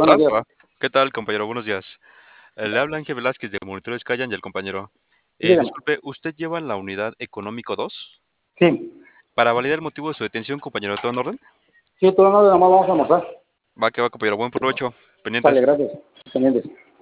Buenos Va, días. va. ¿Qué tal, compañero? Buenos días. Le habla Ángel Velázquez de Monitores Callan y el compañero. Dígame. Disculpe, ¿usted lleva la unidad económico 2? Sí, Para validar el motivo de su detención, compañero, ¿todo en orden? sí, todo en orden, nomás vamos a almorzar. Va, que va, compañero. Buen provecho. Sale, Pendientes. gracias. Pendientes.